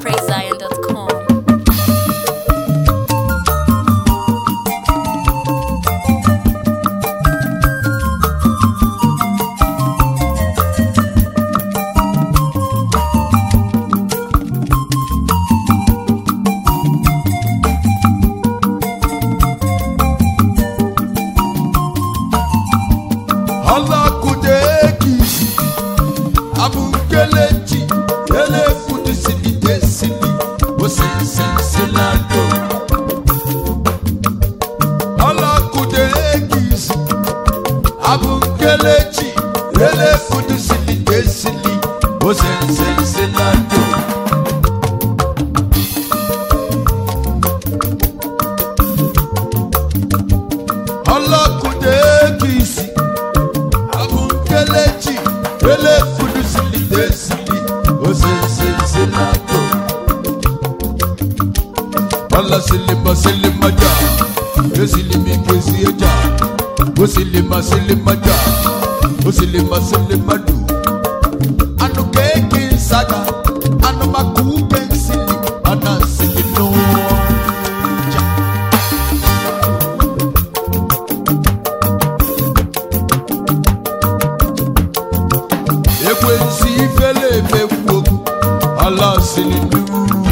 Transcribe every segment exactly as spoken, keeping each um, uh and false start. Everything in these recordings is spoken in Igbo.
praise zion dot com. Silima silima ja, silimi kesi ja, silima silima ja, silima silima du. Anu keki saga, anu maku pensili, ana silino ja. Ekwensi fele mewo, ala silinu.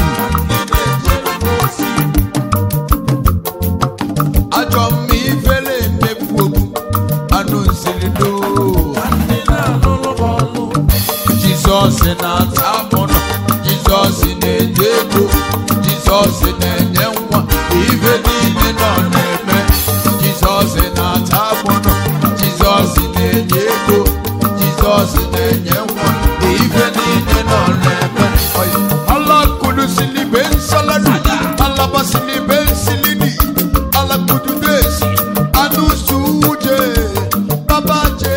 Jesus in a tamono, Jesus in a dedo, Jesus in a nyamwa, even in a name. Jesus in a tamono, Jesus in a dedo, Jesus in a nyamwa, even in a name. Allah could silly ben saladu, Allah basili ben silidi, Allah could this, Anu suje, Baba je.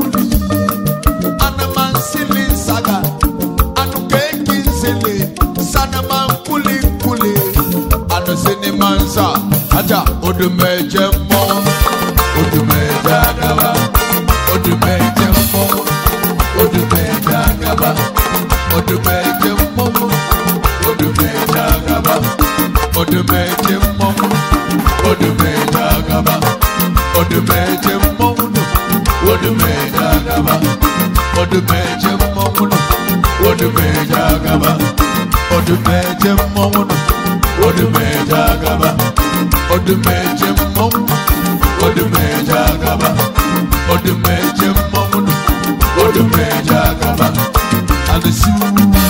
Mansa, aja, odumeje mo, odumeje agaba, odumeje mo, odumeje agaba, odumeje mo, odumeje agaba, odumeje mo, odumeje agaba, odumeje mo, odumeje agaba, odumeje mo, odumeje agaba, odumeje mo. Odumeje agaba, odumeje mom, odumeje agaba, odumeje mom, odumeje agaba. And the sea,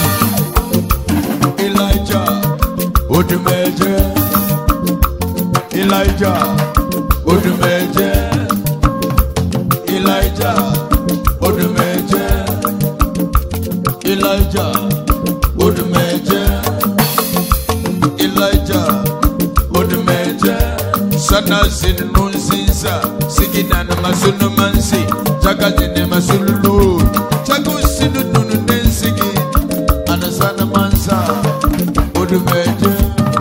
Elijah, odumeje, Elijah, odumeje, Elijah, odumeje, Elijah, odumeje. Elijah, odumeje, sana sinu nsinsa, sigina na masunu mansi, chaka jine masulu, chaku sinu nunu nensigi, anasana mansa, odumeje,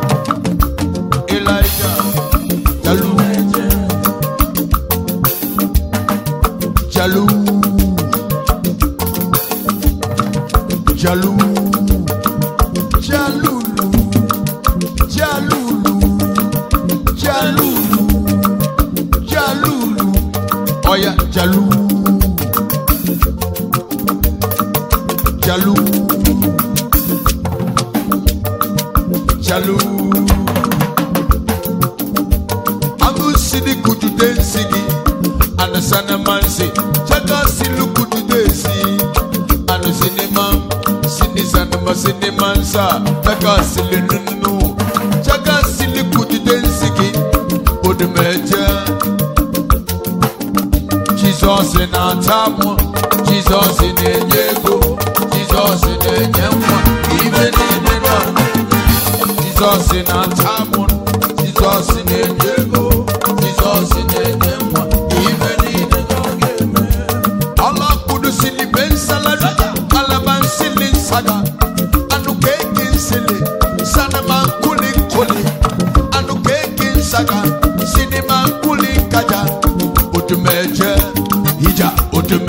Elijah, jalu, jalu, jalu, jalu. Oya jalu, jalu, jalu. Amu sidi kutu densigi, anasana mansi. Chaka silu kutu densi, anu sinema, sini sanama sini mansa. Chaka silu nunu, chaka silu kutu densigi, odumeje. Jesus in a tamo, Jesus in a yego, Jesus in a nyamwa, even in the night. Jesus in a tamo, Jesus in a yego, Jesus in a nyamwa, even in the night. Allah could silly ben salada, Allah ban silly saga, anu kekin silly, sanaman kuli kuli, anu kekin saga, cinema kuli kaja, odumeje. Ija,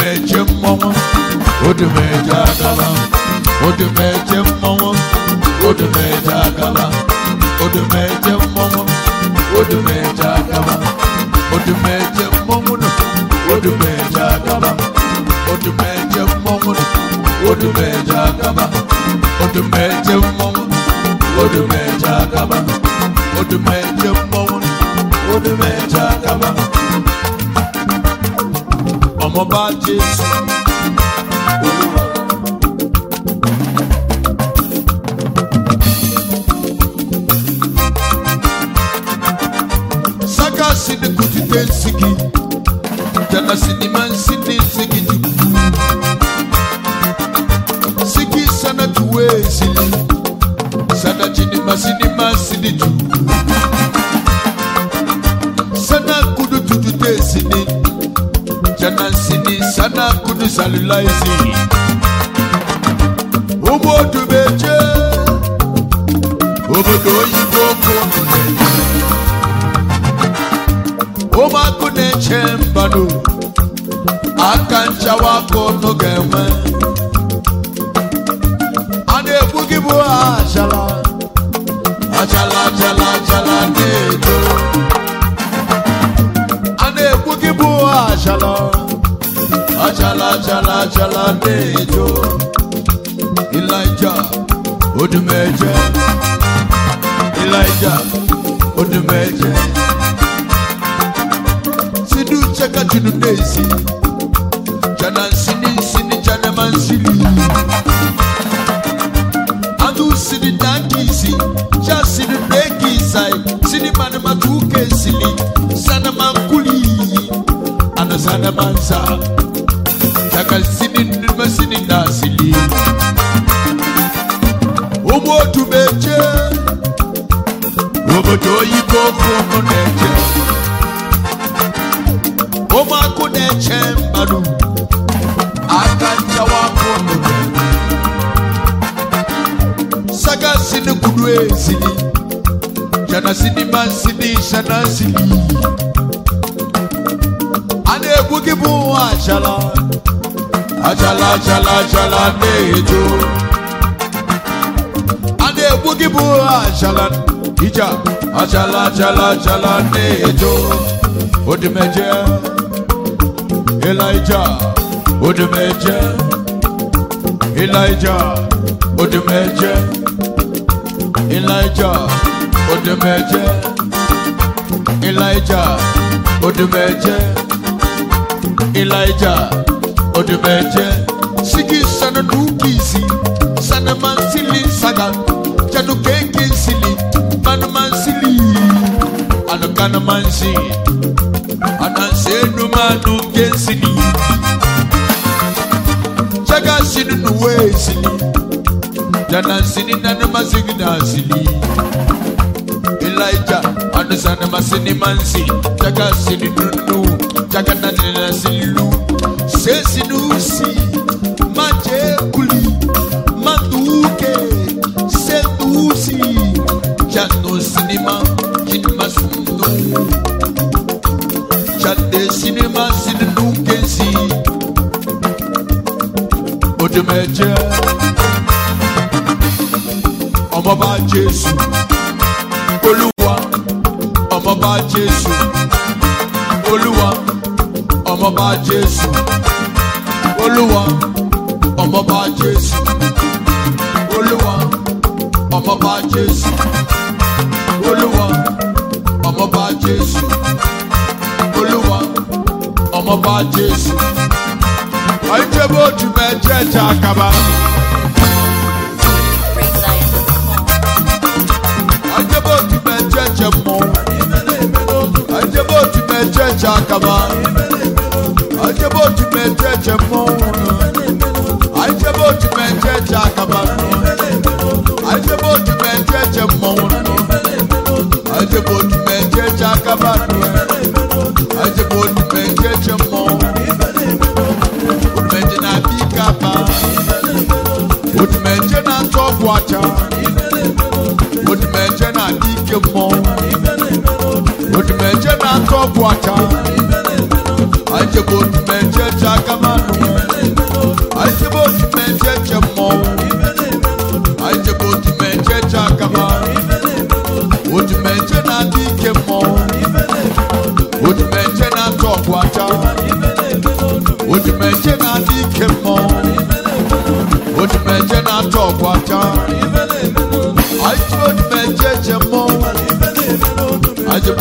odumeje mama, odumeje agaba, odumeje mama, odumeja gaba, odumeja momo, odumeja gaba, odumeja momo, odumeja gaba, odumeja momo, odumeja gaba, odumeja momo, odumeja gaba, odumeja momo, odumeja gaba. Ọmọ bá Jésù. Saka sini kutite nsigi, jana sini man sini nsigi jibu. Sigi sana tuwe sini, sana chini masini masini jibu. Sana kudu tutute sini. Jana sini sana kudu salulaisi. Omo tubeje, omo doyi boko kuneje. Oma kuneche mbano, akancha wako nogeme. Ane bugibu ajala, ajala ajala ajala nejo. Ane bugibu ajala. Ajala, ajala, ajala, nejo. Elijah, odumeje. Elijah, odumeje. Sidu cheka chunu nesi. Jana sini sini jana mansili. Adu sini dankisi. Ja sini neki sai. Sini mana matuke sili. Sana mankuli. Ano sana mansa. Chaka sini nima sini nasili. Omo tumeche. Omo doyi koko koneche. Omo akuneche mbadu. Akancha wako nogeme. Saka sini kudwe sini. Jana sini masini shana sini. Ane bugibu ajala. Ajala, ajala, ajala, nejo. Ane bugibu ajala. Ija, ajala, ajala, ajala, nejo. Odumeje. Elijah, odumeje. Elijah, odumeje. Elijah, odumeje. Elijah, odumeje. Elijah, odumeje. Sigi sana nukisi, sana mansili saga. Janu keke sili, manu mansili. Ano kana mansi, anansenu manu kensili. Chaga sinu nuwe sili. Jana sini nanu masigi nasili. Elijah, anu sana masini mansi. Chaga sini nunu, chaga nanu nasilu. Sesi nusi, manje kuli, manduke, sedusi. Jano sinima, jinma sundu. Jade sinima sinu kensi. Odumeje. Ọmọ bá Jésù. Olúwa, ọmọ bá Jésù. Olúwa, ọmọ bá Jésù. Olúwa, ọmọ bá Jésù. Olúwa, ọmọ bá Jésù. Olúwa, ọmọ bá Jésù. Olúwa, ọmọ bá Jésù. Àìjẹ́bó ojú mẹ́jẹ́ ẹja àkàbà. Àìjẹ́bó ojú mẹ́jẹ́ ẹjẹ mọ́. Àìjẹ́bó ojú mẹ́jẹ́ ẹja àkàbà. Àìjẹ́bó ojú mẹ́jẹ́ ẹjẹ mọ́. Àìjẹ́bó ojú mẹ́jẹ́ ẹja àkàbà. Àìjẹ́bó ojú mẹ́jẹ́ ẹjẹ mọ́. Àìjẹ́bó ojú mẹ́jẹ́ ẹja àkàbà. Àìjẹ́bó ojú mẹ́jẹ́ ẹjẹ mọ́. Odumeje na bikapa. Odumeje na tọgwacha. Odumeje na dike mọ. Odumeje na tọgwacha. Ajebo odumeje jakamanu. Ajebo odumeje jemọ. Ajebo odumeje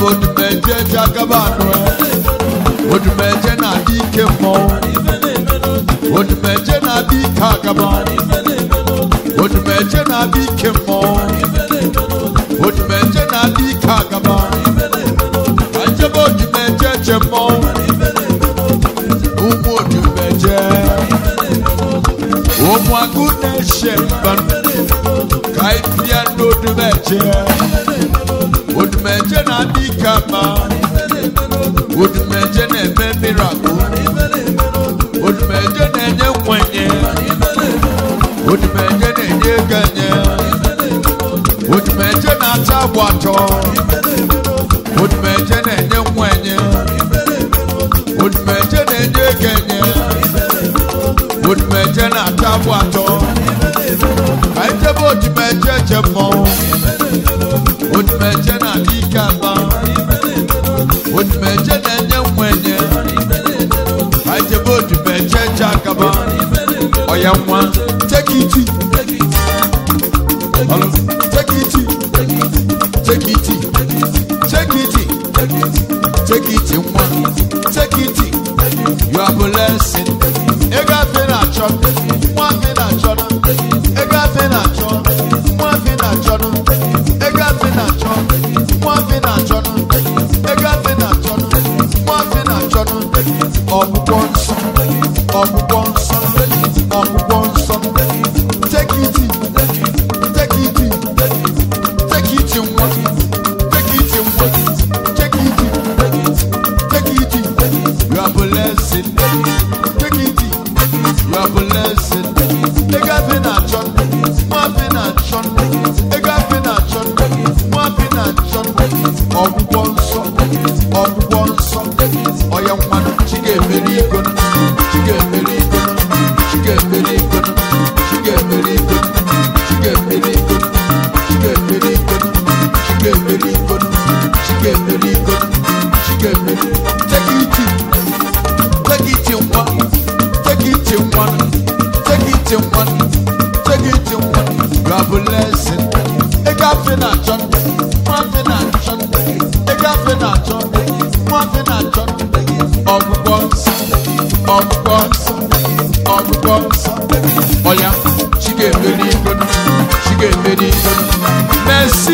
Odumeje Jagabano, Odumeje na dike mo, Odumeje na dike Agaban, Odumeje na dike mo, Odumeje na dike Agaban, Ajabo Odumeje Jemo, Umu Odumeje, Umu Agune Shemban, Kaipia no Odumeje. Odumeje na dikama, Odumeje na eme miracle, Odumeje na enye nkwenye, Odumeje na enye ganye, Odumeje na tabwato, Odumeje na enye nkwenye, Odumeje na enye ganye, Odumeje na tabwato, Kaitebo Odumeje jemo. Odumeje na dikama, Odumeje na enye mwenye, Ajebo Odumeje Jagaba, Oyamwa, take it, take it, take it, take it, take it, take it, take it, you are blessed. Ega fena chon, mwa fena chon, ega fena chon, mwa fena chon. Ega fena chon, mwa fena chon, ega fena chon, mwa fena chon. Obu bonso, obu bonso, obu bonso. Take it, take it, take it, take it in one, take it in one, take it, take it, you are blessed. Take it, you are blessed. Ega fena chon, mwa fena chon, ega fena chon. Obubonso, obubonso, oya mwana chige meriko, chige meriko, chige meriko, chige meriko, chige meriko, chige meriko, chige meriko, chige meriko, chige meriko. Take it, take it in one, take it in one, take it in one, take it in one. You are blessed. Ega fena chon. Oya, she get very good, she get very good. Merci.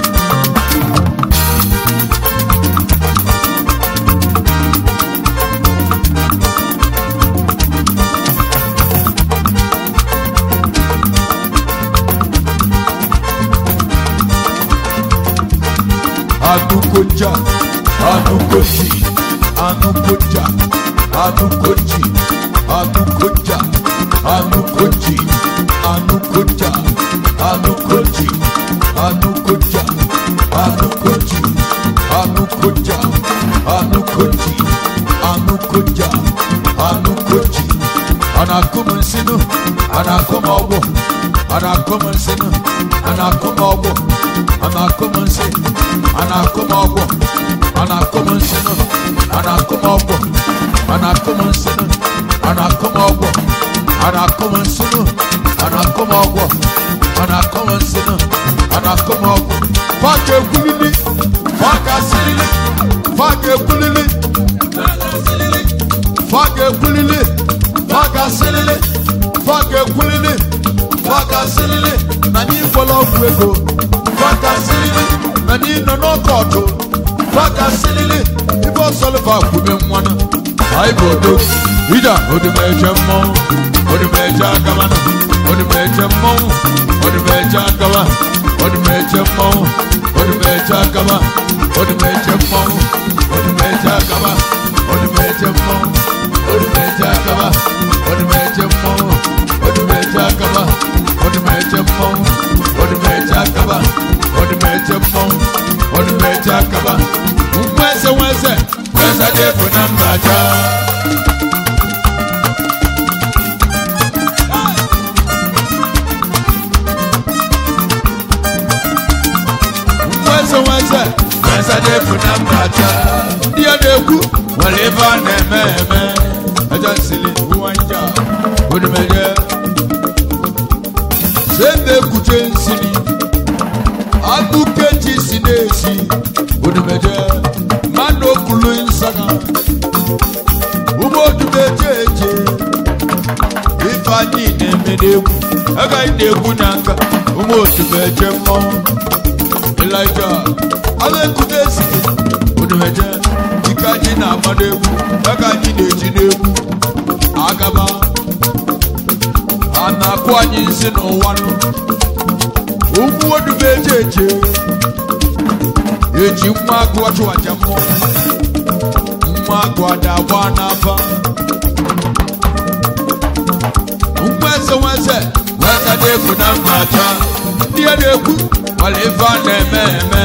Anukoja, Anukoji, Anukoja, Anukoji, Anukoja, Anukoji, Anukoja, Anukoji, Anukoja, Anukoji, Anukoja, Anukoji, Anukoja, Anukoji. Anakumusinu, anakumawo, anakumusinu, anakumawo, anakumusinu. Anakumawo, anakumusinu, anakumawo, anakumusinu, anakumawo, anakumusinu, anakumawo, anakumusinu, anakumawo. Fake kulili, fake silili, fake kulili, fake kulili, fake silili, fake kulili, fake silili. Nani follow kwego, fake silili. Nani no no koto, faka silili, ibo solva kube mwana. I go do, ida, odumeje mo, odumeje agabana, odumeje mo, odumeje agaba, odumeje mo, odumeje agaba, odumeje mo, odumeje agaba, odumeje mo, odumeje agaba, odumeje mo, odumeje agaba, odumeje mo, odumeje agaba. Odumeje mo, odumeje akaba. Umweze weze, weze defu nambaja. Umweze weze, weze defu nambaja. Dia deku, waliva nememe. Aja sili uwanja, odumeje. Zembe kuche sili. Adukeji sinesi, odumeje. Ifeanyi na-eme n'egwu agaghị na-egwu n'aka ụmụ otu meje mmọnwụ Elijah ala ekute esi unu meje ike anyị na-agba n'egwu aka anyị na-eji n'egwu agaba a na-akụ anyị nsị n'ụwa nụ ụmụ otu meje eje eji nwa agụ ọchụ aja mmụọ nwa agụ ada agba n'afa nwese nwese nwese na-ekwu na mmacha ndị a na-ekwu wale ife a na-eme eme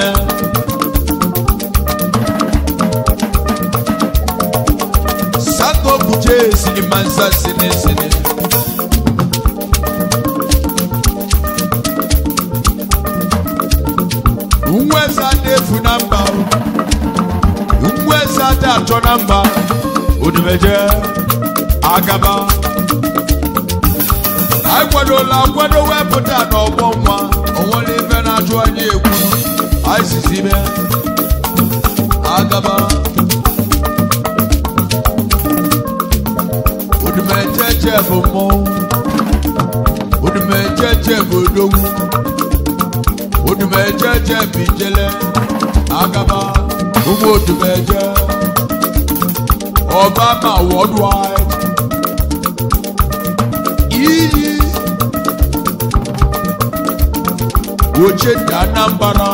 Sango buche sinima nsa sini sini nwese na-efu na mba nwese na-achọ na mba odumeje agaba akwadola akwado wepụta n'ọgbọ nwa onwere ife na-achụ anyị egwu anyị sizibe agaba odumejeje bụ mmọnwụ odumejeje bụ odogwu odumejeje bụ ijele agaba ụmụ odumeje Obama worldwide iyi Oche Anambra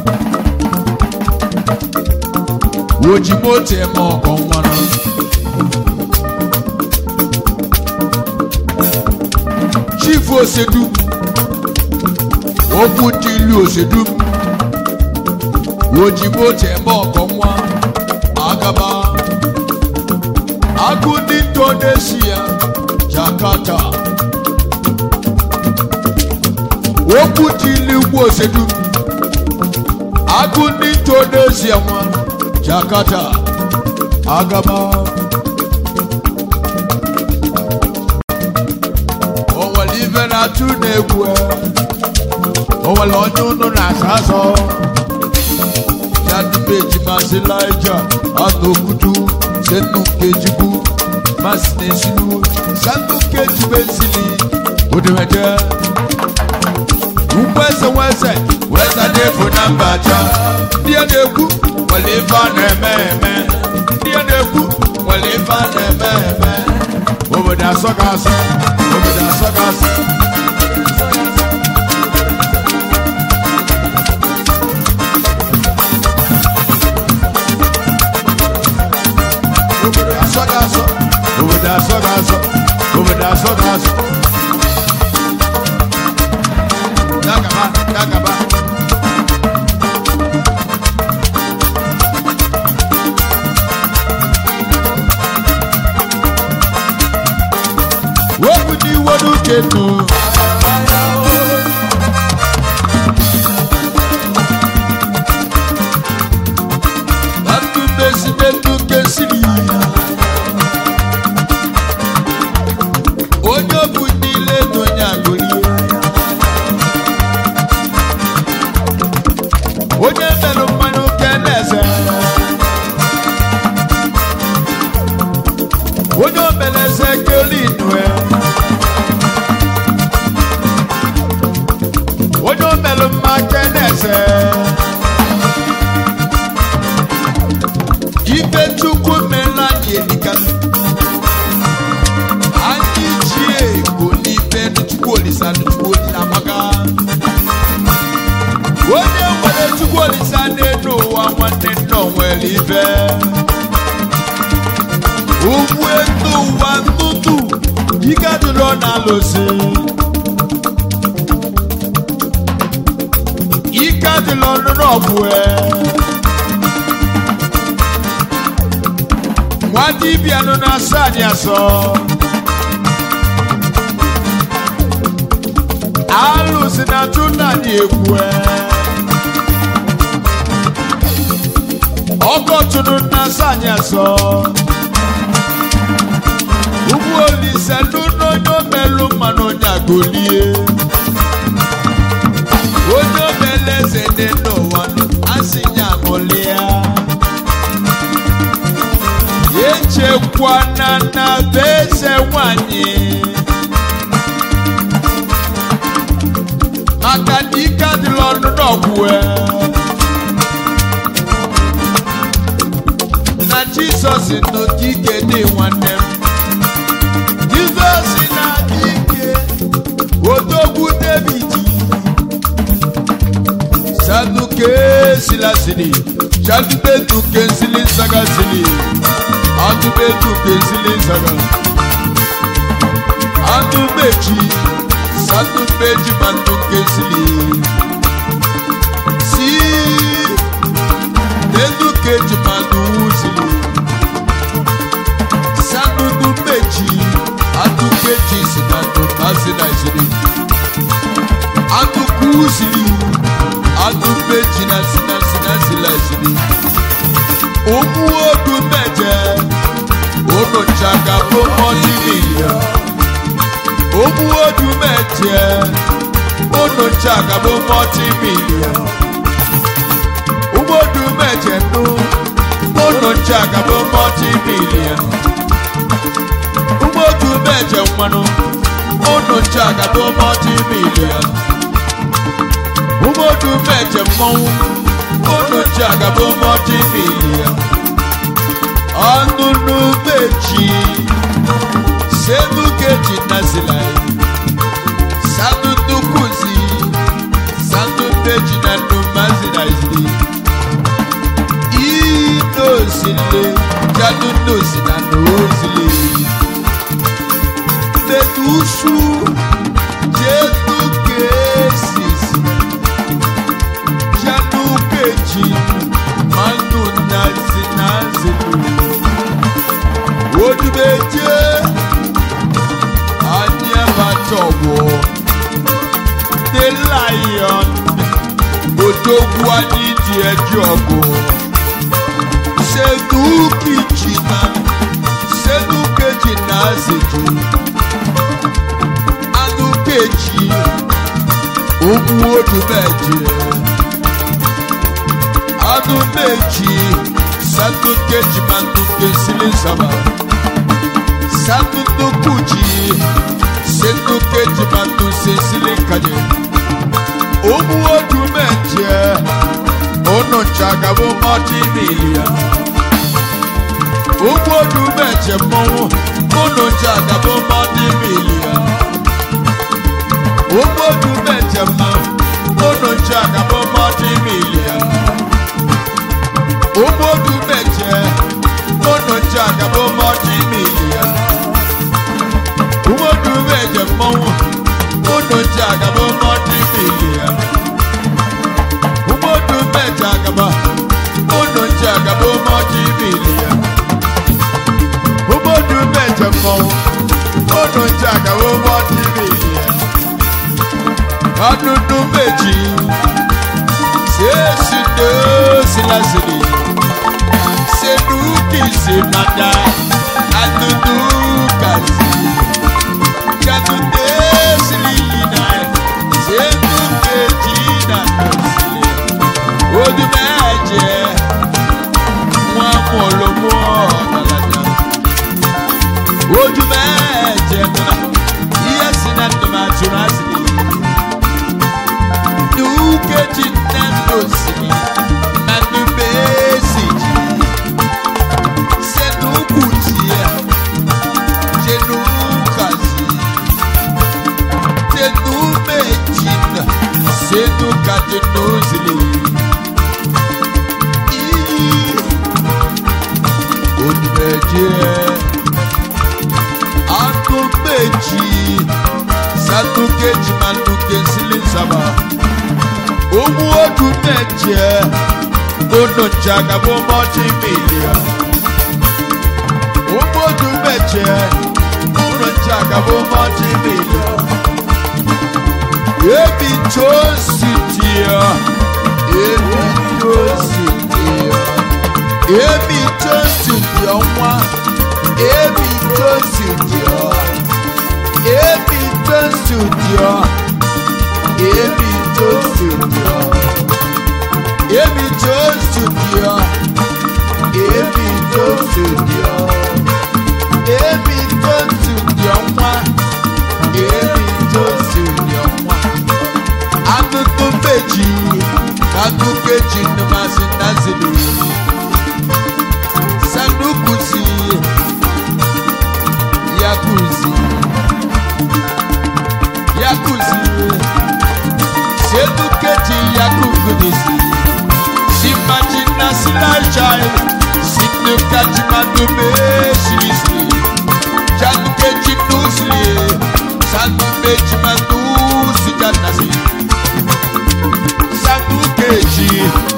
Oji mote mo konwana Chief Osedu Obudilu Osedu Oji mote mo konwa Agaba Agudi Indonesia Jakarta Obudilu Osedu Agudi Indonesia Jakarta Agaba Owalive na tunegwe Owalonyo na saso Yadubeji Masilaija Anokutu Senukejibu Masnesilu Sanukejibesili Odemeje Umwese wese Wesa defu nambacha Dia deku Walifa nememe Dia deku Walifa nememe Oboda sokasi Oboda sokasi Oboda sokasi Oboda sokasi Oboda sokasi Nakaba Nakaba Wobudi wodu ketu Batu besi betu kesili Ojo budile donya goli Ojo melu manu kenese Ojo melese kelinwe Ojo melu makenese Ife chukwu mela yelika Anyi chie koni pe chukwu olisa chukwu olisa maka Ojo mwele chukwu olisa neno wa mwane no mwele ife Uwetu wa ntutu Ikaduro na lose Ikaduro nrobwe Mwati biano na sanya so Alusi na tuna ni ekwe Oko tunu na sanya so Ubu olise nuno nyo melu mano nyagolie Onyo meleze neno wano asinya molia Yeche kwana na beze wanyi Ikadi lọ́nu náà kú ẹ. Na Jesus no kike de nwanne m. Jesus na kike Odogwu David. Saduke silasili, Saduke tuke sili saga sili, Adube tuke sili saga. Adubeji, Sadubeji mantuke sili. Si, Deduke jimadu sili. Sadubeji, Aduke jisinadu mazina sili. Aduku sili. Adupe jina sina sina sila sili. Omu odu meje, ono chaga po moti milia. Omu odu meje, ono chaga po moti milia. Omu odu meje no, ono chaga po moti milia. Omu odu meje mano, ono chaga po moti milia. Umodu meje mou, ono jaga bo moti milia. Anunu beji, sedu keji nazilai. Sadu dukuzi, sadu beji na numazi naizli. Ino sile, jadu nosi na nozili. Bedusu, jedu kesi. Manu nazi nazi Odubeje Anya Batobo The lion Odogwu Adidi Ejogo Seduki China Seduke China Seju Adukeji Ogu Odubeje Adubeji, Sadukeji manduke sili saba. Sadukuji, Sedukeji manduse sili kaje. Omu odumeje, ono chagabo moti milia. Omu odumeje mo, ono chagabo moti milia. Omu odumeje mo, ono chagabo moti milia. Omodu meje, ono jaga bo moti milia. Omodu meje mo, ono jaga bo moti milia. Omodu meje agaba, ono jaga bo moti milia. Omodu meje mo, ono jaga bo moti milia. Adudu meji, sesi do silasili. Seduki semada, adudu kazi. Jadude silina, seduke jina tosile. Odumeje, mwa molomo dalada. Odumeje na, iyasina tomatunasili. Duke jina tosili, manubesi. Sedu kati nozili. Odubeje Adubeji Sadukeji manduke sili saba. Omu odubeje ono jaga bo moti milia. Omu odubeje ono jaga bo moti milia. Ebi tositia, ebi tositia, ebi tositia mwa, ebi tositia, ebi tositia, ebi tositia, ebi tositia, ebi tositia, ebi tositia mwa, ebi tositia mwa. Adudu Sanduke Chinumasi Nazili Sandukusi Yakuzi Yakuzi Sedukeji Yakukudisi Simajina Silajai Sinukaji Madume Silisli Janukeji Nusli Sandukeji Madusi Janasi Sandukeji